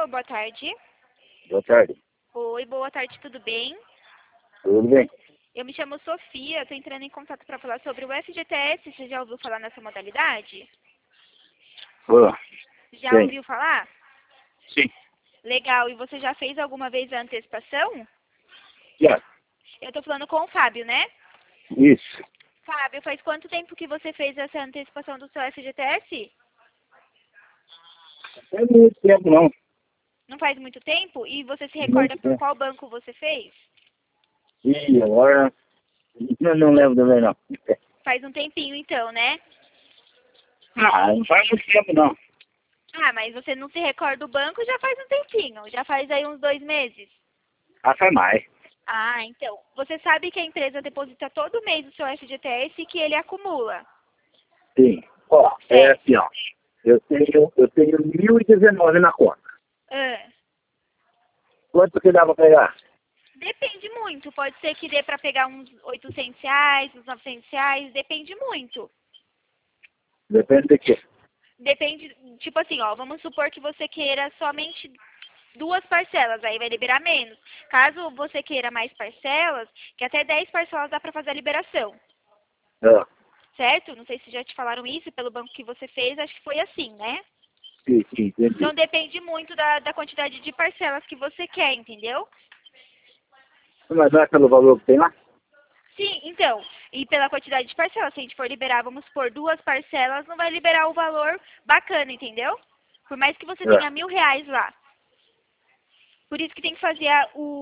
boa tarde. Boa tarde. Oi, boa tarde, tudo bem? Tudo bem? Eu me chamo Sofia, estou entrando em contato para falar sobre o FGTS. Você já ouviu falar nessa modalidade? Boa. Já Sim. ouviu falar? Sim. Legal. E você já fez alguma vez a antecipação? Já. Eu estou falando com o Fábio, né? Isso. Fábio, faz quanto tempo que você fez essa antecipação do seu FGTS? Não é muito tempo, não. Não faz muito tempo? E você se recorda Muito por tempo. qual banco você fez? E agora, não lembro também, não. Faz um tempinho então, né? Não faz muito tempo, não. Ah, mas você não se recorda do banco já faz um tempinho. Já faz aí uns 2 meses. Faz mais. Ah, então. Você sabe que a empresa deposita todo mês o seu FGTS e que ele acumula. Sim. Ó, é Certo. assim, ó. Eu tenho 1.019 na conta. Ah, Quanto que dá pra pegar? depende muito. Pode ser que dê para pegar uns R$ 800, uns R$ 900. Depende muito. Depende de quê? Depende, tipo assim, ó. Vamos supor que você queira somente 2 parcelas. Aí vai liberar menos. Caso você queira mais parcelas, que até 10 parcelas dá para fazer a liberação. Ah, Certo? Não sei se já te falaram isso pelo banco que você fez. Acho que foi assim, né? sim, entendi. Então depende muito da quantidade de parcelas que você quer, entendeu? Mas não é pelo valor que tem lá? Sim, então, e pela quantidade de parcelas, se a gente for liberar, vamos supor, 2 parcelas, não vai liberar o valor bacana, entendeu? Por mais que você tenha É, R$ 1.000 lá. Por isso que tem que fazer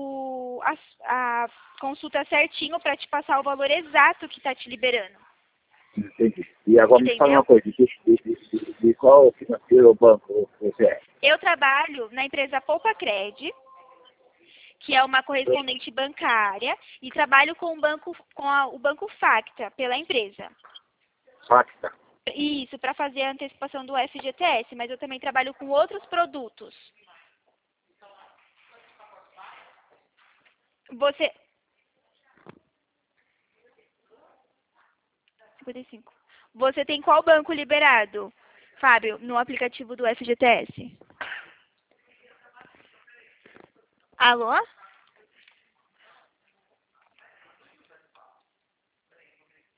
a consulta certinho para te passar o valor exato que está te liberando. entendi. E agora me fala uma Entendeu? coisa, de qual financeiro ou banco você é? Eu trabalho na empresa Poupa Cred, que é uma correspondente bancária, e trabalho com o banco, o banco Facta, pela empresa. Facta. Isso, para fazer a antecipação do FGTS, mas eu também trabalho com outros produtos. Você. 55. Você tem qual banco liberado, Fábio, no aplicativo do FGTS? Alô?